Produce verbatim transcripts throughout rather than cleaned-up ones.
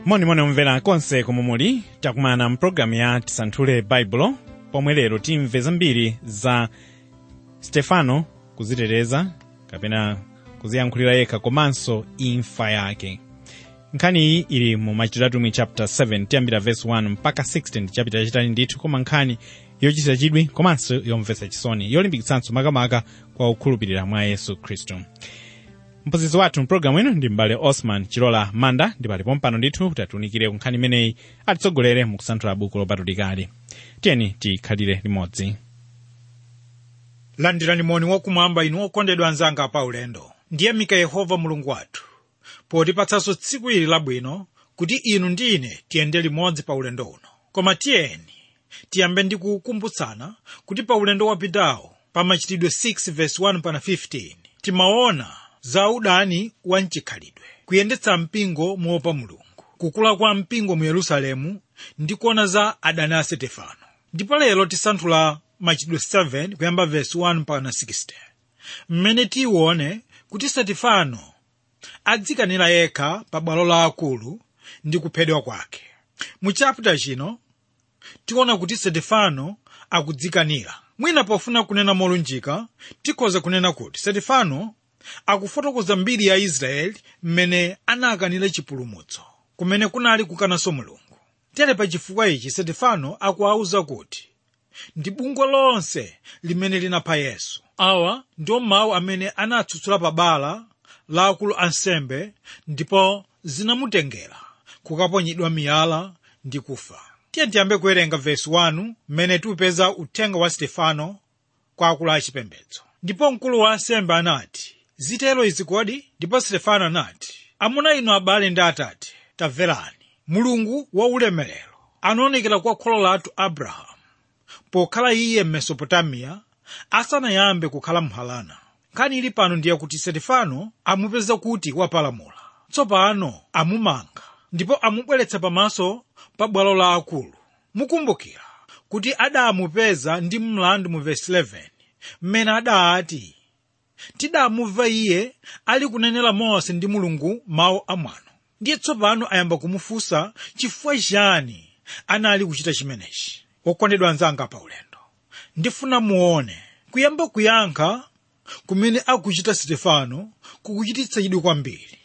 Monimoni omvera konse komwe muli takumana mpulogalamu ya tisanthule baibulo pomwe lero timve zambiri za Stefano kuziteteza kapena kuziyankhulira yekha komanso imfa yake. Nkhani iyi ili mu Machitidwe atumwi chapter seven tiyambira verse one mpaka sixteen chapter chitali ndithu, koma nkhani yochititsa chidwi komanso yomvetsa chisoni yolimbikitsanso makamaka kwa okhulupirira mwa Yesu Khristu. Mphunzitsi wathu mpulogalamu ino ndi m'bale Osman Chilola Manda, ndi pali pompano ndithu kuti atiunikire ku nkhani imeneyi atitsogolere mu kusanthula buku lopatulikali. Tiyeni tikhalire limodzi. Landirani moni wakumwamba inu okondedwa anzanga pa ulendo. Ndiyamika Yehova Mulungu wathu potipatsanso tsiku ili labwino kuti inu ndi ine tiyende limodzi pa ulendo uno. Koma tiyeni tiyambe ndi kukumbutsana kuti pa ulendo wapitawo pa Machitidwe six verse one mpaka fifteen timaona za udani wa mchikhalidwe, kuyendetsa mpingo moopa Mulungu, kukula kwa mpingo mu Yerusalemu ndi kuona za adani a Stefano. Ndipo lero tisanthula Machitidwe seven kuyamba verse one mpaka sixteen, mmene tione kuti Stefano adzikanira yekha pa bwalo la akulu ndi kuphedwa kwake. Mu chapter chino tiona kuti Stefano akudzikanira. Mwina pofuna kunena molunjika tikhoza kunena kuti Stefano akufotokoza mbiri ya Israeli mmene anakanira chipulumutso kumene kunali kukananso Mulungu. Tere pa chifukwa ichi Stefano akuwauza kuti ndi bungwe lonse limene linapha Yesu. Awa ndiwo mawu amene anatsutsula pa bala la akulu ansembe ndipo zinamutengera kukaponyedwa miyala ndi kufa. Tiye tiyambe kuwerenga verse one mmene tiupeza uthenga wa Stefano kwa akulu achipembedzo. Ndipo mkulu wa ansembe anati, zitelo izi kodi? Ndipo Stefano anati, amuna inu abale ndi atate, tamverani. Mulungu wa ulemerero anaonekera kwa kholo lathu Abrahamu pokhala iye m'Mesopotamiya asanayambe kukhala m'Harani. Nkhani ili pano ndiye kuti Stefano amupeza kuti wapalamula. Tsopano amumanga ndipo amubweretsa pamaso pa bwalo la akulu. Mukumbukira kuti adamupeza ndi mlandu mu verse eleven mmene adati tidamumva iye ali kunenera Mose ndi Mulungu mawu amwano. Ndiye tsopano ayamba kumufunsa chifukwa chani anali kuchita chimenechi. Okondedwa anzanga pa ulendo, ndifuna muone kuyamba kuyankha kumene akuchita Stefano kukuchititsa chidwi kwambiri.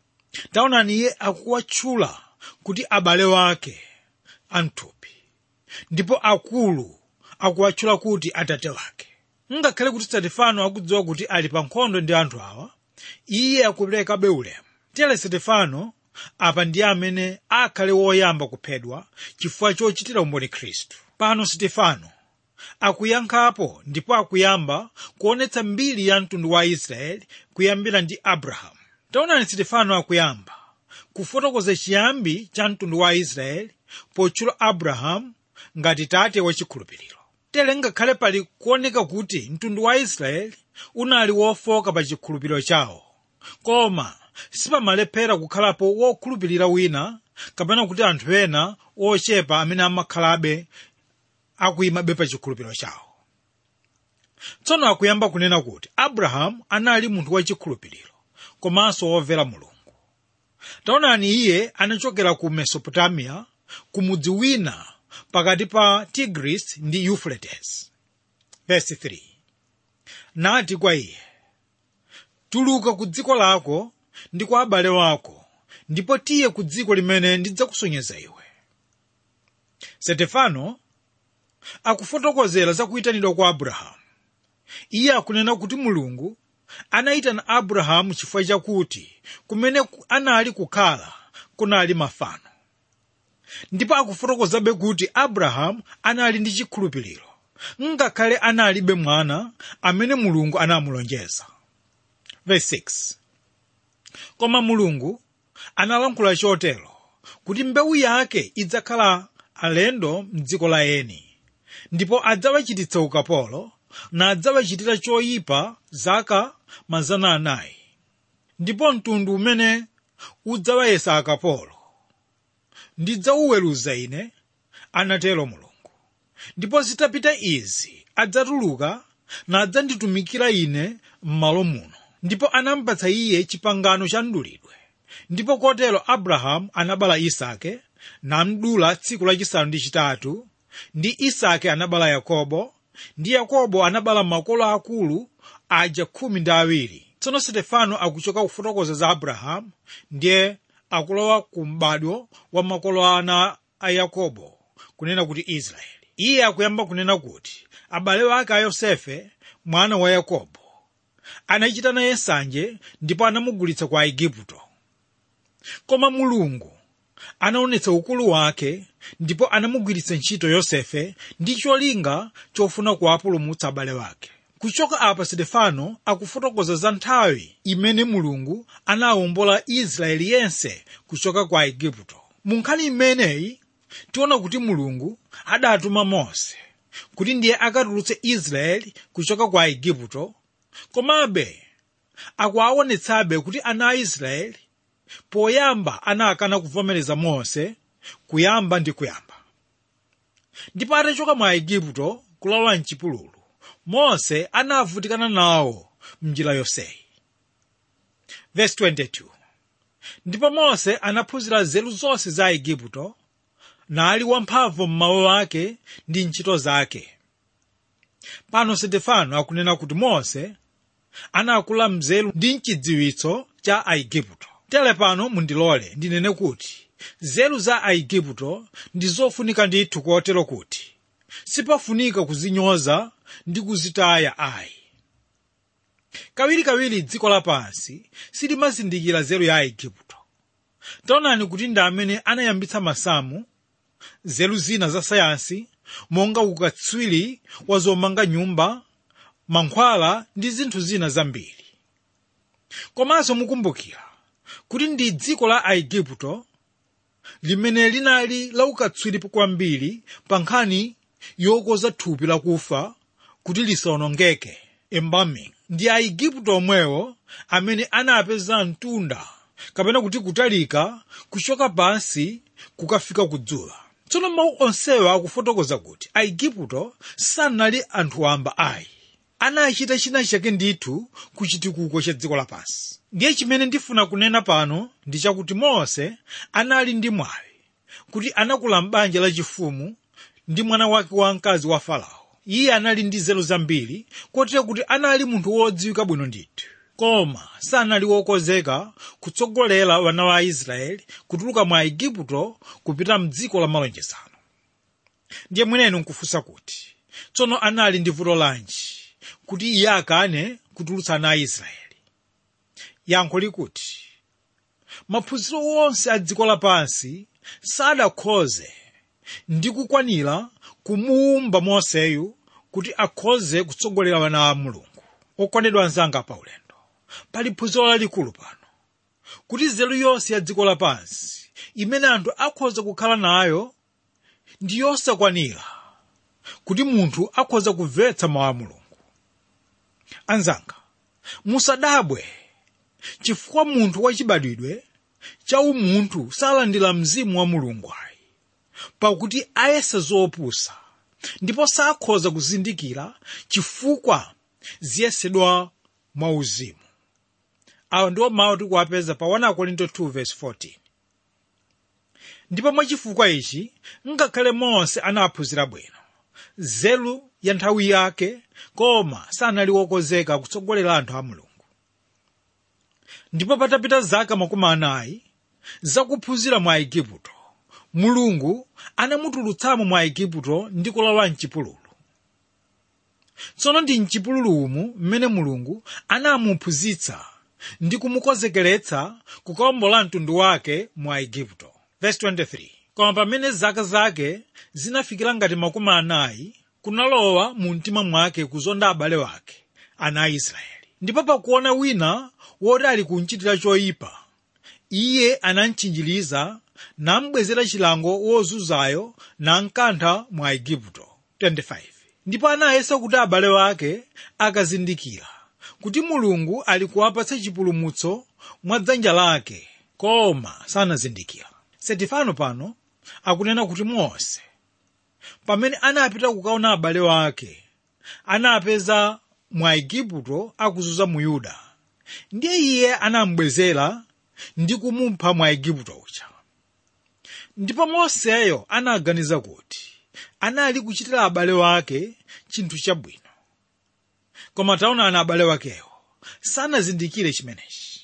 Taonani iye akuwatchula kuti abale wake anthupi, ndipo akulu akuwatchula kuti atate wake. Ngakhale kuti Stefano akudziwa kuti ali pa nkhondo ndi anthu awa, iye akuperekabe ulemu. Tere Stefano apa ndiye amene akhale woyamba kuphedwa chifukwa chochitira umboni Khristu. Pano Stefano akuyankhapo ndipo akuyamba kuonetsa mbiri ya mtundu wa Israeli kuyambira ndi Abrahamu. Taonani Stefano akuyamba kufotokoza chiyambi cha mtundu wa Israeli potchula Abrahamu ngati tate wachikhulupiriro. Tere ngakhale pali kuoneka kuti mtundu wa Israeli unali wofoka pa chikhulupiriro chawo, koma sipamalephera kukhalapo wokhulupirira wina kapena kuti anthu ena ochepa amene amakhalabe akuyimabe pa chikhulupiriro chawo. Tsono akuyamba kunena kuti Abrahamu anali munthu wachikhulupiriro komanso womvera Mulungu. Taonani iye anachokera ku Mesopotamiya ku mudzi wina pakati pa Tigris ndi Euphrates. Verse three, nati kwa iye, tuluka ku dziko lako ndi kwa abale wako ndipo tiye ku dziko limene ndidzakusonyeza iwe. Stefano akufotokozera za kuyitanidwa kwa Abrahamu. Iye akunena kuti Mulungu anayitana Abrahamu chifukwa chakuti kumene anali kukhala kunali mafano. Ndipo akufotokozabe kuti Abrahamu anali ndi chikhulupiriro ngakhale analibe mwana amene Mulungu anamulonjeza. Verse six, koma Mulungu analankhula chotero kuti mbewu yake idzakhala alendo m'dziko la eni, ndipo adzawachititsa ukapolo na adzawachitira choyipa zaka mazana anayi. Ndipo mtundu umene udzawayesa akapolo ndidzauweruza ine, anatero Mulungu. Ndipo zitapita izi adzatuluka na adzanditumikira ine m'malo muno. Ndipo anampatsa iye chipangano cha mdulidwe ndipo kotero Abrahamu anabala Isake namdula tsiku lachisanu ndi chitatu, ndi Isake anabala Yakobo, ndi Yakobo anabala makolo akulu aja khumi ndi awiri. Tsono Stefano akuchoka kufotokoza za Abrahamu ndiye akulowa ku m'badwo wa makolo ana a Yakobo kunena kuti Israeli. Iye akuyamba kunena kuti abale ake a Yosefe mwana wa Yakobo anachita naye nsanje ndipo anamugulitsa kwa Aigupto. Koma Mulungu anaonetsa ukulu wake ndipo anamugwiritsa ntchito Yosefe ndi cholinga chofuna kuwapulumutsa abale wake. Kuchoka apa Stefano akufotokoza za nthawi imene Mulungu anawombola Israeli yense kuchoka kwa Aigupto. Mu nkhani imeneyi tiona kuti Mulungu adatuma Mose kuti ndiye akatulutse Israeli kuchoka kwa Aigupto, komabe akuwaonetsabe kuti ana a Israeli poyamba anakana kuvomereza Mose kuyamba ndi kuyamba. Ndipo atachoka mwa Aigupto kulowa m'chipululu, Mose anavutikana nawo m'njira yonseyi. Verse twenty-two. Ndipo Mose anaphunzira nzeru zonse za Aigupto, nali wamphamvu m'mawu ake ndi ntchito zake. Pano Stefano akunena kuti Mose anakula mzeru ndi mchidziwitso cha Aigupto. Tere pano mundilole ndinene kuti nzeru za Aigupto ndi zofunika ndithu kotero kuti sipafunika kuzinyoza ndi kuzitaya ayi. Kawirikawiri dziko lapansi silimazindikira nzeru ya Aigupto. Taonani kuti ndi amene anayambitsa masamu, nzeru zina za sayansi monga ukatswiri wa zomanga nyumba, mankhwala ndi zinthu zina zambiri. Komanso mukumbukira kuti ndi dziko la Aigupto limene linali laukatswiri kwambiri pa nkhani yokoza thupi lakufa kuti lisawonongeke, embalming. Ndi Aigupto omwewo amene anapeza mtunda kapena kuti kutalika kuchoka pansi kukafika kudzuwa. Tsono mawu onsewa akufotokoza kuti Aigupto sanali anthu wamba ayi, anachita china chake ndithu kuchitukuko cha dziko lapansi. Ndiye chimene ndifuna kunena pano ndi chakuti Mose anali ndi mwayi kuti anakula m'banja lachifumu ndi mwana wake wamkazi wa Farao. Iye anali ndi nzeru zambiri kotero kuti anali munthu wodziwika bwino ndithu, koma sanali wokonzeka kutsogolera wana wa Israeli kutuluka mwa Aigupto kupita m'dziko la malonjezano. Ndiye mwenenu nkufunsa kuti tsono anali ndi vuto lanji kuti iye akane kutulutsa ana a Israeli? Yankho likuti maphunziro onse a dziko lapansi sadakhoze ndi kukwanira kumuwumba Moseyu kuti akhoze kutsogolera wana a Mulungu. Okondedwa anzanga pa ulendo, pali phunziro lalikulu pano kuti nzeru yonse ya dziko lapansi imene anthu akhoza kukhala nayo ndi yosakwanira kuti munthu akhoza kumvetsa mawu a Mulungu. Anzanga, musadabwe chifukwa munthu wachibadwidwe cha umunthu salandira mzimu wa Mulungu ayi, pakuti ayesa zopusa ndipo sakhoza kuzindikira chifukwa ziyesedwa mwa uzimu. Awa ndiwo mawu tikuwapeza pa First Korinto two verse fourteen. Ndipo mwachifukwa ichi ngakhale Mose anaphunzira bwino nzeru ya nthawi yake, koma sanali wokonzeka kutsogolera anthu a Mulungu. Ndipo patapita zaka makumi anayi zakuphunzira mwa Aigupto, Mulungu anamutulutsamo mwa Aigupto ndi kulowa m'chipululu. Tsono ndi m'chipululu umu mmene Mulungu anamuphunzitsa ndi kumukonzekeretsa kukawombola mtundu wake mwa Aigupto. Verse twenty-three. Koma pamene zaka zake zinafikira ngati makumi anayi, kunalowa mu mtima mwake kuzonda abale wake, ana a Israeli. Ndipo pakuona wina woti ali kumchitira choyipa, iye anamtchinjiriza namubwezera chilango wozunzayo namkantha mwa Aigupto. twenty-five. Ndipo anayesa kuti abale wake akazindikira kuti Mulungu ali kuwapatsa chipulumutso mwa dzanja lake, koma sanazindikira. Stefano pano akunena kuti Mose pamene anapita kukaona abale wake anapeza mwa Aigupto akuzunza mu Yuda, ndiye iye anamubwezera ndi kumupha mwa Igupto uja. Ndipo Moseyo anaganiza kuti anali kuchitira abale wake chinthu chabwino. Koma taonani abale wakewo sanazindikire chimenechi.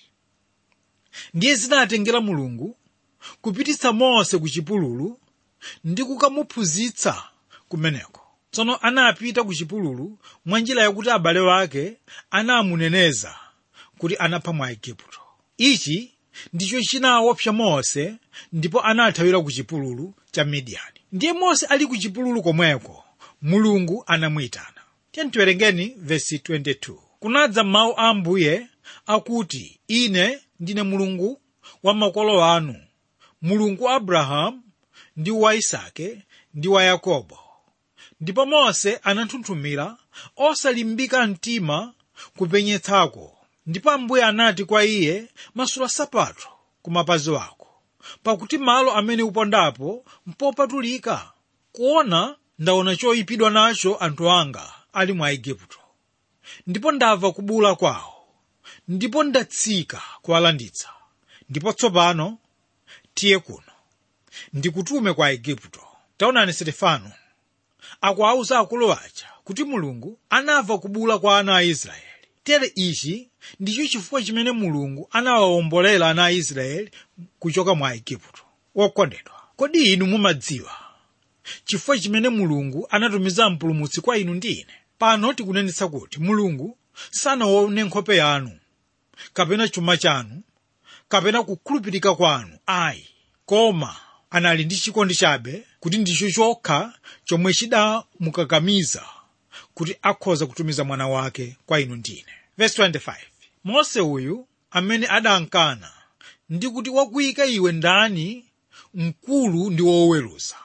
Ndiye zinatengera Mulungu kupititsa Mose ku chipululu ndi kukamuphunzitsa kumeneko. Tsono anapita ku chipululu mwa njira yakuti abale wake anamuneneza kuti anapha mwa Igupto. Ichi ndicho chinaopsa Mose, ndipo anathawira ku chipululu cha Midiyani. Ndiye Mose ali ku chipululu komweko, Mulungu anamuyitana. Tiyeni tiwerengeni verse twenty-two. Kunadza mawu a Ambuye akuti, ine ndine Mulungu wa makolo anu, Mulungu wa Abrahamu ndi wa Isake ndi wa Yakobo. Ndipo Mose ananthunthumira osalimbika mtima kupenyetsako. Ndipo Ambuye anati kwa iye, masula sapato ku mapazi wako, pakuti malo amene upondapo mpopatulika. Kuona ndaona choyipidwa nacho anthu anga ali mwa Igupto, ndipo ndamva kubula kwawo, ndipo ndatsika kuwalanditsa. Ndipo tsopano tiye kuno, ndikutume kwa Igupto. Taonani Stefano akuwauza akulu aja kuti Mulungu anamva kubula kwa ana a Israeli. Tere ichi ndicho chifukwa chimene Mulungu anawawombolera ana a Israeli kuchoka mwa Igupto. Wokondedwa, kodi inu mumadziwa chifukwa chimene Mulungu anatumiza mpulumutsi kwa inu ndi ine? Pano tikunenetsa kuti Mulungu sanaone nkhope yanu, kapena chuma chanu, kapena kukhulupirika kwanu, ayi, koma anali ndi chikondi chabe, kuti ndicho chokha chomwe chidamukakamiza kuti akhoza kutumiza mwana wake kwa inu ndi ine. Verse twenty-five. Mose uyu amene adankana ndi kuti wakuyika iwe ndani mkulu ndi woweruza,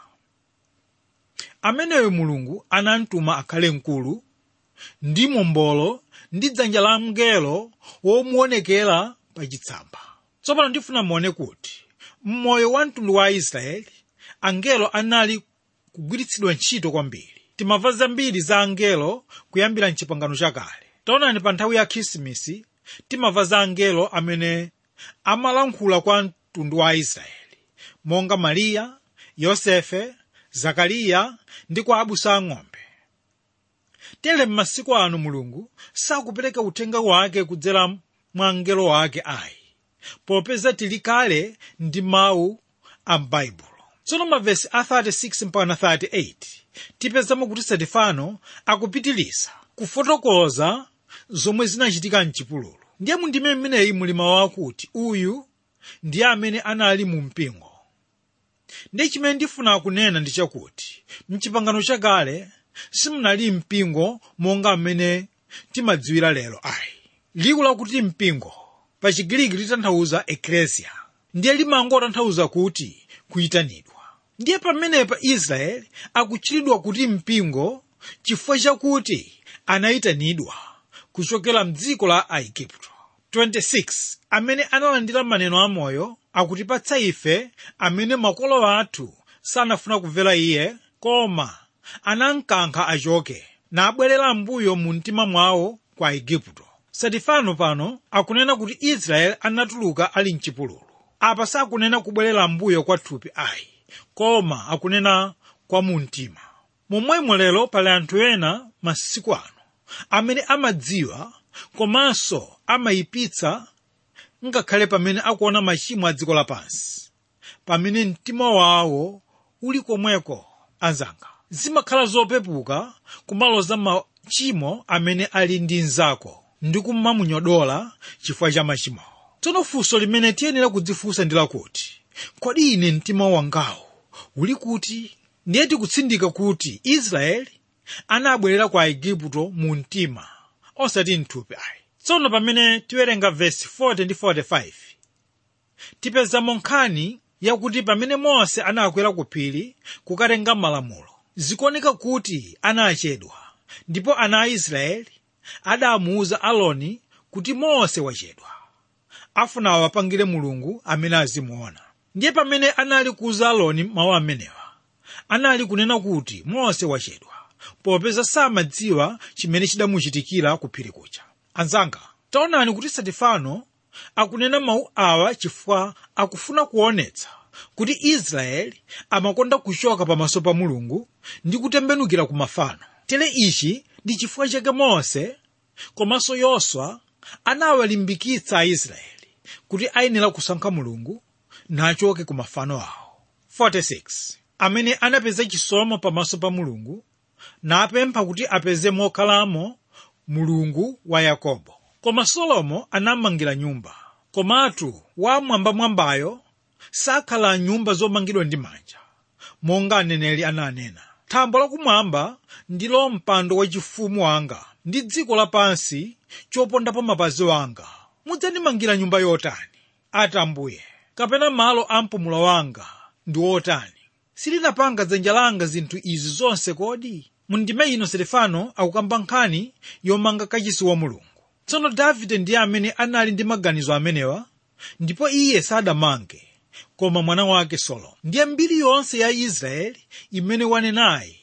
ameneyo Mulungu anamtuma akhale mkulu ndi mombolo ndi dzanja la mngelo womuonekera pa chitsamba. Tsopano ndifuna muone kuti mmoyo wa mtundu wa Israeli angelo anali kugwiritsidwa ntchito kwambiri. Timamva zambiri za angelo kuyambira m'Chipangano chakale. Taonani pa nthawi ya Khisimusi timamva za angelo amene amalankhula kwa mtundu wa Israeli, monga Mariya, Yosefe, Zakariya ndi kwa abusa ang'ombe. Tere m'masiku ano Mulungu sakupereka uthenga wake kudzera mwa angelo wake ayi, popeza tili kale ndi mawu a m'Baibulo. Tsono mavesi a thirty-six mpaka thirty-eight tipezamo kuti Stefano akupitiliza kufotokoza zomwe zinachitika m'chipululu. Ndiye mundime mmeneyi muli mawu akuti uyu ndiye amene anali mu mpingo. Ndiye chimene ndifuna kunena ndi chakuti m'Chipangano chakale simunali mpingo monga amene timadziwira lero ayi. Liwu lakuti mpingo pa Chigiriki litanthauza eklesia, ndiye limangotanthauza kuti kuyitanidwa. Ndiye pamenepa Israeli akutchulidwa kuti mpingo chifukwa chakuti anayitanidwa kuchokera m'dziko la Aigupto. twenty-six. Amene analandira maneno amoyo akutipatsa ife amene makolo athu sanafuna kumvera iye, koma anamkankha achoke nabwerera mbuyo mu mtima mwawo kwa Aigupto. Stefano pano akunena kuti Israeli anatuluka ali m'chipululu. Apa sakunena kubwerera mbuyo kwa thupi ayi, koma akunena kwa mu mtima. Momwemo lero pali anthu ena masiku ano amene amadziwa komanso amayipitsa ngakhale pamene akuona machimo a dziko lapansi, pamene mtima wawo uli komweko. Anzanga, zimakhala zopepuka kumaloza machimo amene ali ndi nzako ndi kumamunyodola chifukwa cha machimo. Tsono funso limene tiyenera kudzifunsa ndi lakuti, kodi ine mtima wangawo uli kuti? Ndiye tikutsindika kuti Israeli anabwerera kwa Igupto mu mtima osati mthupi ayi. Tsono pamene tiwerenga verse forty ndi forty-five tipezamo nkhani yakuti pamene Mose anakwera ku phiri kukatenga malamulo, zikuoneka kuti anachedwa, ndipo ana a Israeli adamuwuza Aaroni kuti Mose wachedwa, afuna awapangire Mulungu amene azimuona. Ndiye pamene anali kuuza Aaroni mawu amenewa, anali kunena kuti Mose wachedwa, popeza samadziwa chimene chidamuchitikira ku phiri kuja. Anzanga, taonani kuti Stefano akunena mawu awa chifukwa akufuna kuonetsa kuti Israeli amakonda kuchoka pamaso pa Mulungu ndi kutembenukira ku mafano. Tere ichi ndi chifukwa chake Mose komanso Yoswa anawalimbikitsa Aisraeli kuti ayenera kusankha Mulungu nachoke ku mafano awo. forty-six Amene anapeza chisomo pamaso pa Mulungu napempha kuti apeze mokhalamo Mulungu wa Yakobo. Koma Solomo anamangira nyumba, komatu wamwambamwambayo sakhala nyumba zomangidwa ndi manja, monga aneneri ananena. Thambo lakumwamba ndilo mpando wachifumu wanga, ndi dziko lapansi chopondapo mapazi wanga. Mudzandimangira nyumba yotani, ati Ambuye, kapena malo a mpumulo wanga ndi otani? Silinapanga dzanja langa zinthu izi zonse kodi? Mundime ino Stefano akukamba nkhani yomanga kachisi wa Mulungu. Tsono Davide ndiye amene anali ndi maganizo amenewa, ndipo iye sadamange, koma mwana wake Solomo. Ndiye mbiri yonse ya Israeli imene wanenayi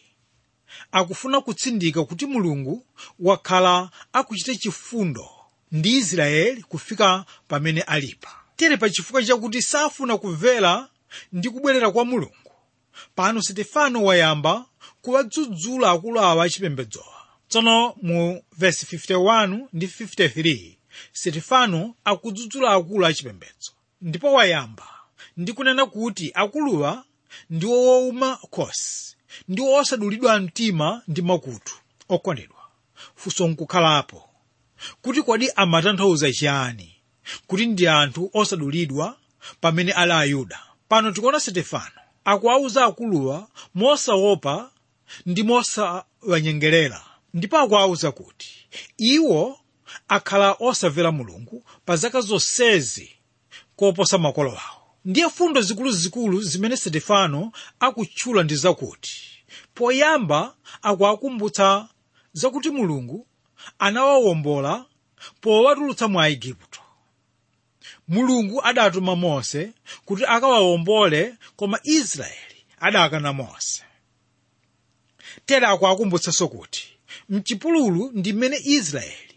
akufuna kutsindika kuti Mulungu wakhala akuchita chifundo ndi Israeli kufika pamene alipa. Tere pa chifukwa chakuti safuna kumvera ndi kubwerera kwa Mulungu, pano Stefano wayamba kuwadzudzula akulu awa achipembedzowa. Tsono mu verse fifty-one ndi fifty-three Stefano akudzudzula akulu achipembedzo, ndipo wayamba ndi kunena kuti akuluwa ndi owuma khosi ndi osadulidwa mtima ndi makutu. Okondedwa, funso nkukhalapo kuti kodi amatanthauza chiyani kuti ndi anthu osadulidwa pamene ali Ayuda? Pano tikuona Stefano akuwauza akuluwa mosaopa ndi mosawanyengerera, ndipo akuwauza kuti iwo akhala osamvera Mulungu pa zaka zonsezi koposa makolo awo. Ndiye fundo zikuluzikulu zimene Stefano akutchula ndi zakuti, poyamba akuwakumbutsa zakuti Mulungu anawawombola powatulutsa mu Aigupto. Mulungu adatuma Mose kuti akawawombole, koma Israeli adakana Mose. Tere akuwakumbutsanso kuti mchipululu ndi mmene Israeli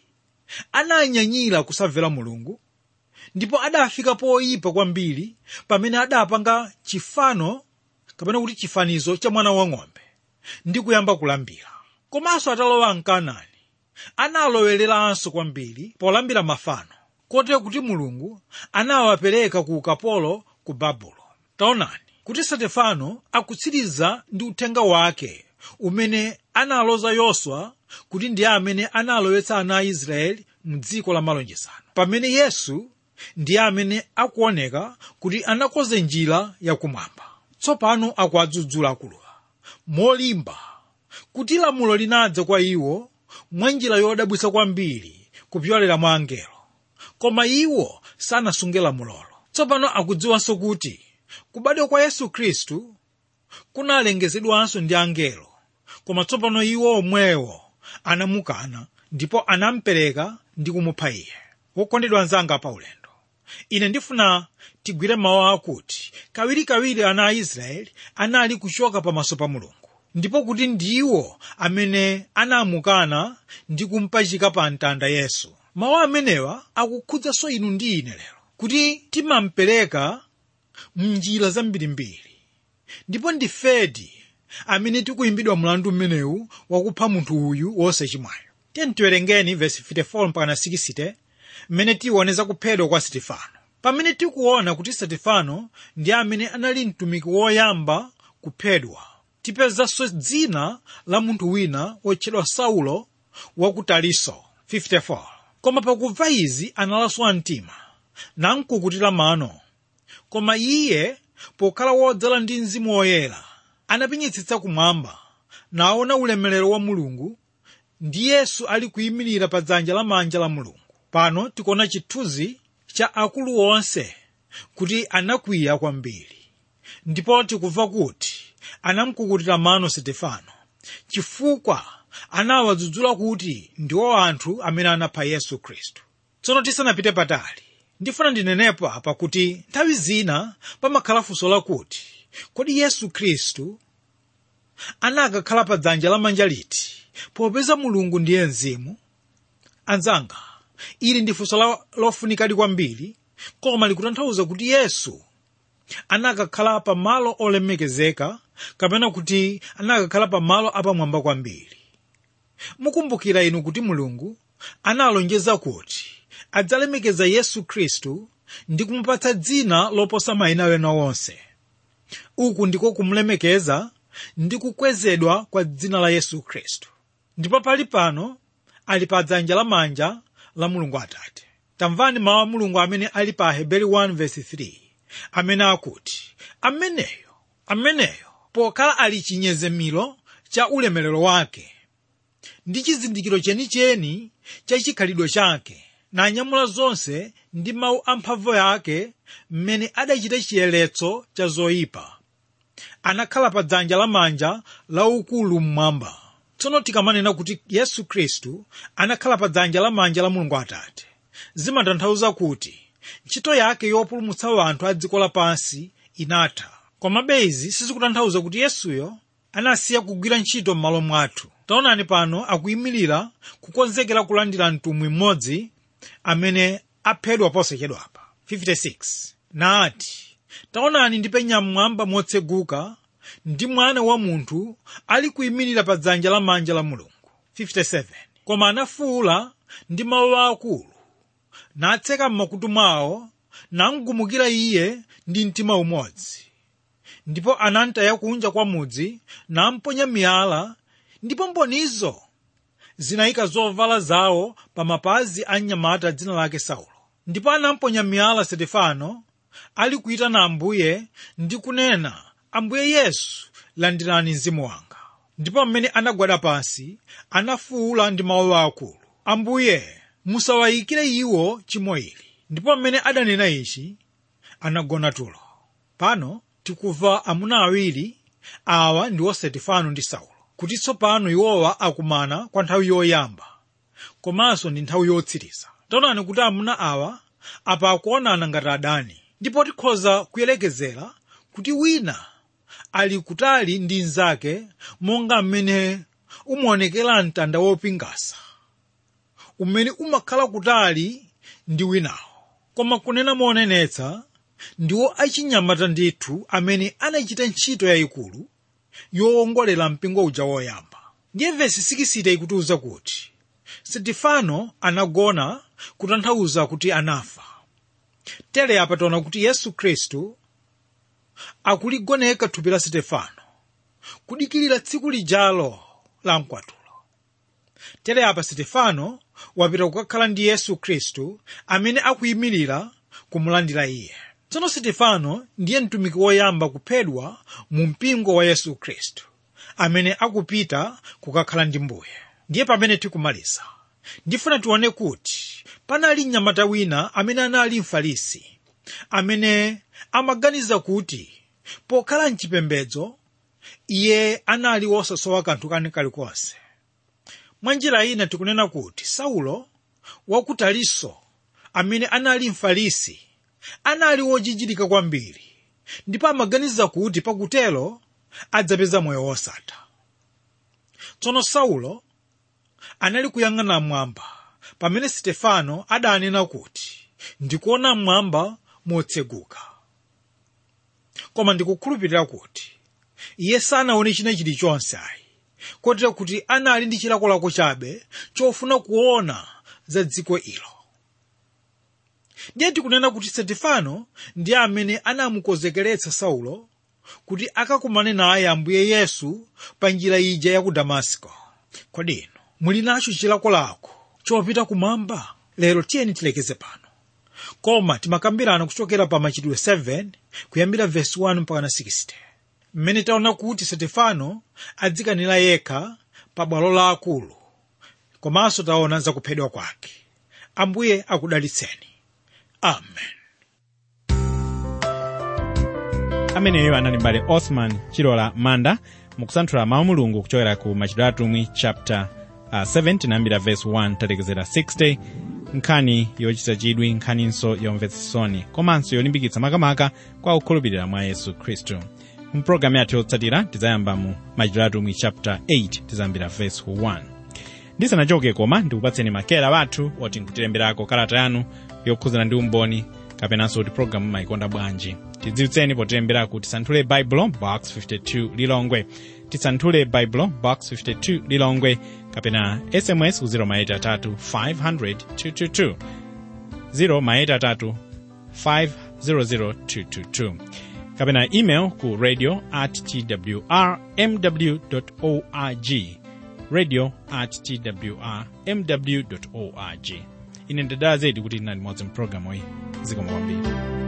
ananyanyira kusamvera Mulungu, ndipo adafika poyipa kwambiri pamene adapanga chifano kapena kuti chifanizo cha mwana wang'ombe ndi kuyamba kulambira. Komanso atalowa mkanani analowereranso kwambiri polambira mafano, kotero kuti Mulungu anawapereka ku ukapolo ku Babulo. Taonani kuti Stefano akutsiriza ndi uthenga wake umene analoza Yoswa kuti ndiye amene analowetsa ana a Israeli m'dziko la malonjezano, pamene Yesu ndiye amene akuoneka kuti anakonza njira yakumwamba. Tsopano akuwadzudzula akuluwa molimba kuti lamulo linadza kwa iwo mwa njira yodabwitsa kwambiri kupyolera mwa angelo, koma iwo sanasunge lamulolo. Tsopano akudziwanso kuti kubadwa kwa Yesu Khristu kunalengezedwanso ndi angelo, koma tsopano iwo omwewo anamukana ndipo anampereka ndi kumupha iye. Wokondedwa anzanga pa ulendo, ine ndifuna tigwire mawu akuti kawirikawiri ana a Israeli anali kuchoka pamaso pa Mulungu, ndipo kuti ndiwo amene anamukana ndi kumpachika pa mtanda Yesu. Mawu amenewa akukhudzanso inu ndi ine lero, kuti timampereka m'njira zambirimbiri, ndipo ndifedi amene tikuyimbidwa mlandu umenewu wakupha munthu uyu wosachimwayo. Tiyeni tiwerengeni verse fifty-four mpaka sixty mmene tiwoneza kuphedwa kwa Stefano. Pamene tikuona kuti Stefano ndi amene anali mtumiki woyamba kuphedwa, tipezanso dzina la munthu wina wotchedwa Saulo wa ku Tariso. fifty-four Koma pakumva izi analaswa mtima namkukutira mano, koma iye pokhala wodzala ndi Mzimu Woyera anapinyitsitsa kumwamba naona ulemerero wa Mulungu ndi Yesu ali kuyimirira pa dzanja lamanja la Mulungu. Pano tikuona chithunzi cha akulu onse kuti anakwiya kwambiri, ndipo tikumva kuti anamkukutira mano Stefano chifukwa anawadzudzula kuti ndiwo anthu amene anapha Yesu Khristu. Tsono tisanapite patali, ndifuna ndinenepo apa kuti nthawi zina pamakhala funso lakuti kodi Yesu Khristu anakakhala pa dzanja lamanja liti popeza Mulungu ndiye Mzimu? Anzanga, ili ndi funso la- lofunikadi kwambiri, koma likutanthauza kuti Yesu anakakhala pa malo olemekezeka kapena kuti anakakhala pa malo apamwamba kwambiri. Mukumbukira inu kuti Mulungu analonjeza kuti adzalemekeza Yesu Khristu ndi kumupatsa dzina loposa mayina ena onse. Uku ndiko kumulemekeza ndi kukwezedwa kwa dzina la Yesu Khristu. Ndipo pali pano ali pa dzanja lamanja la Mulungu Atate. Tamvani mawu a Mulungu amene ali pa Aheberi one verse three, amene akuti, ameneyo ameneyo pokhala ali chinyezemero cha ulemerero wake ndi chizindikiro chenicheni cha chikhalidwe chake, nanyamula zonse ndi mawu amphamvu yake, mmene adachita chiyeretso cha zoyipa, anakhala pa dzanja lamanja laukulu mmwamba. Tsono tikamanena kuti Yesu Khristu anakhala pa dzanja lamanja la Mulungu Atate, zimatanthauza kuti ntchito yake yopulumutsa anthu a dziko lapansi inatha. Komabe izi sizikutanthauza kuti Yesuyo anasiya kugwira ntchito m'malo mwathu. Taonani pano akuyimirira kukonzekera kulandira mtumwi mmodzi amene aphedwa posachedwapa. fifty-six Nati, taonani ndipenya mmwamba motseguka ndi mwana wa munthu ali kuyimirira pa dzanja lamanja la Mulungu. fifty-seven Koma anafuwula ndi mawu akulu, natseka m'makutu mwawo, namgumukira iye ndi mtima umodzi. Ndipo anamtaya kunja kwa mudzi, namponya miyala, ndipo mbonizo zinayika zovala zawo pa mapazi a mnyamata dzina lake Saulo. Ndipo anamponya miyala Stefano, ali kuyitana Ambuye ndi kunena, Ambuye Yesu, landirani mzimu wanga. Ndipo mmene anagwada pansi, anafuwula ndi mawu akulu, Ambuye, musawayikire iwo chimo ili. Ndipo mmene adanena ichi, anagona tulo. Pano tikuva amuna awiri awa ndiwo Stefano ndi Saulo, kuti tsopano iwowa akumana kwa nthawi yoyamba, komanso ndi nthawi yotsiriza. Taonani kuti amuna awa apa akuonana ngati adani, ndipo tikhoza kuyelekezera kuti wina ali kutali ndi mnzake, monga mmene umaonekera mtanda wopingasa umene umakhala kutali ndi winawo. Koma kunena moonenetsa, ndiwo achinyamata ndithu amene anachita ntchito yayikulu yowongolera mpingo uja woyamba. Ndiye vesi sikisita ikutiuza kuti Stefano anagona, kutanthauza kuti anafa. Tere apa taona kuti Yesu Khristu akuligoneka thupi la Stefano, kudikirira tsiku lijalo la mkwatulo. Tere apa Stefano wapita kukakhala ndi Yesu Khristu amene akuyimirira kumulandira iye. Tsono Stefano ndiye mtumiki woyamba kuphedwa mu mpingo wa Yesu Khristu, amene akupita kukakhala ndi Mbuye. Ndiye pamene tikumaliza, ndifuna tione kuti panali mnyamata wina amene anali Mfarisi, amene amaganiza kuti pokhala mchipembedzo iye anali wosasowa kanthu kani kalikonse. Mwa njira ina tikunena kuti Saulo wa ku Tariso, amene anali Mfarisi, anali wojijirika kwambiri, ndipo amaganiza kuti pakutelo adzapeza moyo wosatha. Tsono Saulo anali kuyang'ana mmwamba pamene Stefano adanena kuti, ndikuona mmwamba motseguka. Koma ndikukhulupirira kuti iye sanaone china chilichonse ayi, kotero kuti anali ndi chilakolako chabe chofuna kuona za dziko ilo. Ndiye tikunena kuti Stefano ndiye amene anamukonzekeretsa Saulo kuti akakumane naye Ambuye Yesu pa njira ija ya ku Damasiko. Kodi inu muli nacho chilakolako chopita kumwamba? Lero tiyeni tilekeze pano, koma timakambirana kuchokera pa Machitidwe seven kuyambira verse one mpaka sixty, mmene taona kuti Stefano adzikanira yekha pa bwalo la akulu, komanso taona za kuphedwa kwake. Ambuye akudalitseni. Amen. Ameneyo anali mbale Osman Chilola Manda mukusanthula mawu Mulungu kuchokera ku Machitidwe atumwi chapter uh, seven tinayambira verse one talekezera sixty, nkhani yochititsa chidwi, nkhaninso yomvetsa chisoni, komanso yolimbikitsa makamaka kwa kukhulupirira mwa Yesu Khristu. Mpulogalamu yathu yotsatira tidzayamba mu Machitidwe atumwi chapter eight tizayambira verse one. Ndisanachoke koma ndikupatseni makera wathu oti nkutilemberako kalata yanu yokhuzana ndi umboni kapenanso kuti programu maikonda bwanji. Tidziwitseni potilembera ku Tisanthule Baibulo box fifty-two Lilongwe, Tisanthule Baibulo box fifty-two Lilongwe, kapena S M S ku zero maita tatu five hundred two two two, zero maita tatu five hundred two two two, kapena email ku radio at twrmw dot org, radio at twrmw dot org. Ine ndadala zedi kuti ndinali modzi mpulogalamu iyi. Zikomo kwambiri.